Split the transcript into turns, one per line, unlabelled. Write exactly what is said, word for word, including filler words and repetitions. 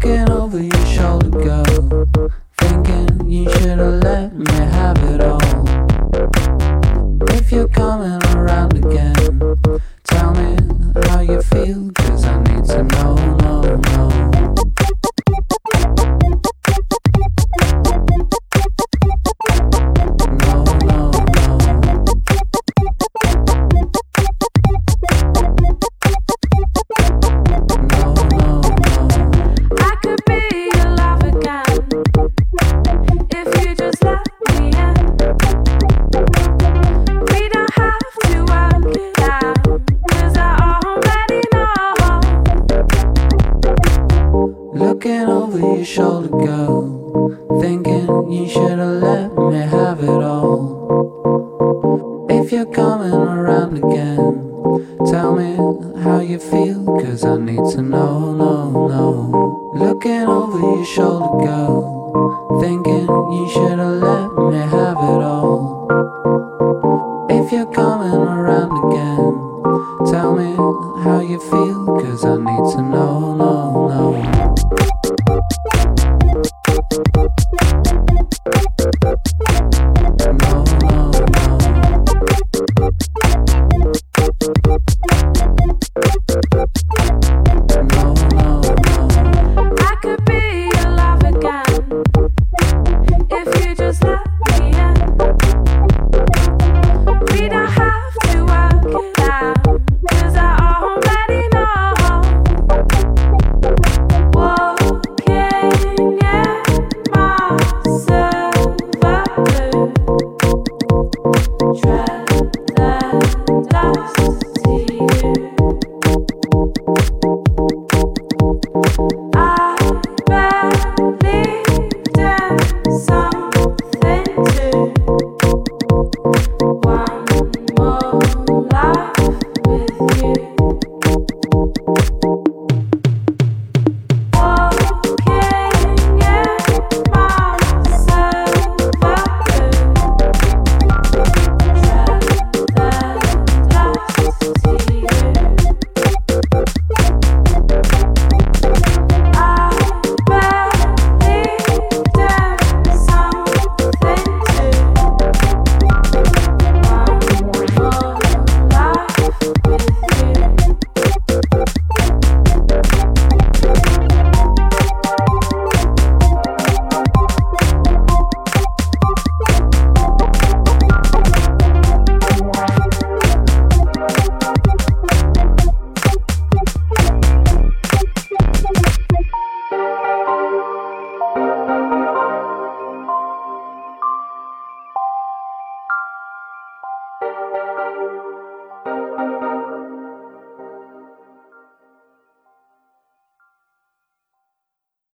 Looking over your shoulder, girl, thinking you should've let me have it all. If you're coming around again, tell me how you feel, 'cause I need to know, no, no. Looking over your shoulder, girl, thinking you should've let me have it all. If you're coming around again, tell me how you feel, 'cause I need to know, no, no. Looking over your shoulder, girl, thinking you should've let me have it all. If you're coming around again, tell me how you feel, 'cause I need to know, no, no.
Thank you.